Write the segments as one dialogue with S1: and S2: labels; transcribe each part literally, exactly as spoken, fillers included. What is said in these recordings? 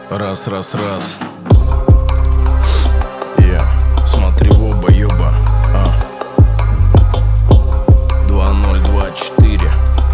S1: Раз, раз, раз. Я смотри в оба, ёба. А. Два ноль два четыре.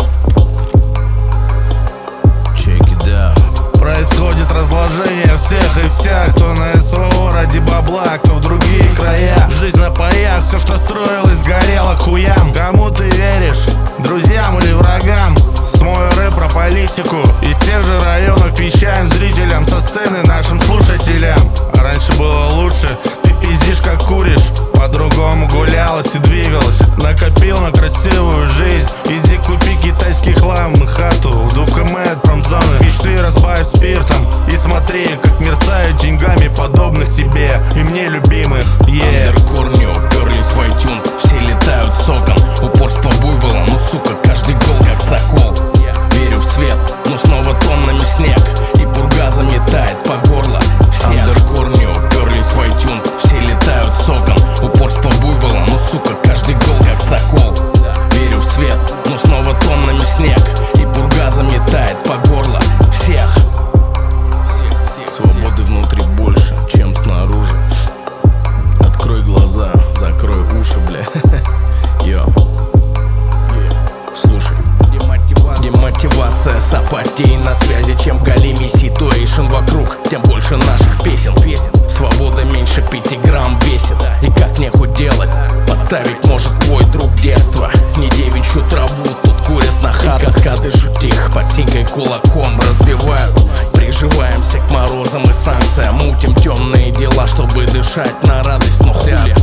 S1: Check it out.
S2: Происходит разложение всех и вся, кто на СВО ради бабла, кто в другие края. Жизнь на паях, все, что строилось, сгорело к хуям. Кому ты веришь, друзьям или врагам? Смою рэп про политику из тех же районов, вещаем зрителям со сцены, нашим слушателям. А раньше было лучше, ты пиздишь как куришь. По-другому гулялась и двигалась, накопил на красивую жизнь. Иди купи китайский хлам на хату в двух километрах от промзоны. Мечты разбавь спиртом и смотри, как мерцают деньгами подобных тебе и мне любимых. yeah.
S1: Андеркорни уперлись в iTunes, все летают соком. Упорство буйвола, ну сука, каждый гол как сокол. Верю в свет, но снова тоннами снег, и пурга заметает по горло всех. Андеркорни уперлись в iTunes, все летают соком. Упорство буйвола, ну сука, каждый гол как сокол. Верю в свет, но снова тоннами снег, и пурга заметает по горло всех. Свободы внутри больше, чем снаружи. Открой глаза, закрой уши, бля. Йо. Слушай. Демотивация с апатией на связи, чем галимый ситуэйшн вокруг, тем больше наших песен, песен. Свобода меньше пяти грамм весит, и как нехуй делать, подставить может твой друг детства. Не девичью траву тут курят на хат, каскады жутих под синькой кулаком разбивают. Приживаемся к морозам и санкциям, мутим темные дела, чтобы дышать на радость, но хули.